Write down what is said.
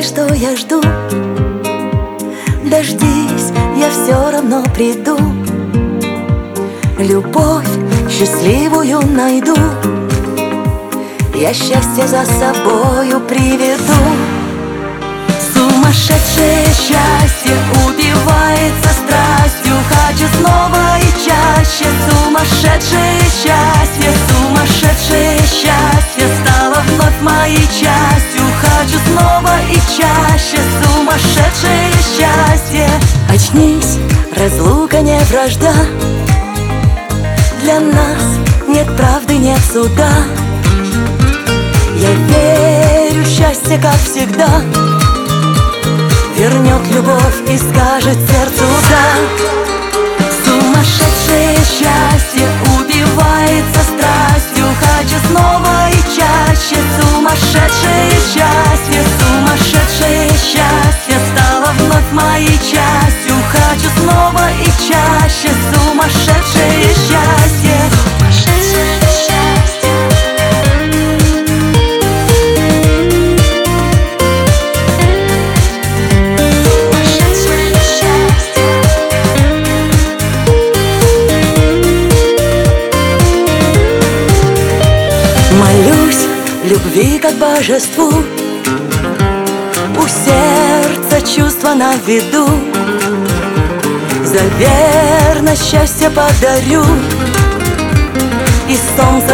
что я жду. Дождись, я все равно приду. Любовь счастливую найду. Я счастье за собою приведу. Сумасшедшее счастье убивается страстью. Хочу снова и чаще. Сумасшедшее счастье, сумасшедшее счастье стало вновь моей частью. Хочу снова и чаще. Сумасшедшее счастье. Очнись, разлука не вражда. Для нас нет правды, нет суда. Я верю, счастье, как всегда, вернет любовь и скажет сердцу да. Сумасшедшее счастье убивается страстью. Хочу снова и чаще. Сумасшедшее счастье, сумасшедшее счастье стало вновь моей частью. Хочу снова и чаще. Сумасшедшее счастье. Молюсь любви как божеству. У сердца чувства на виду. За верность счастье подарю. И солнце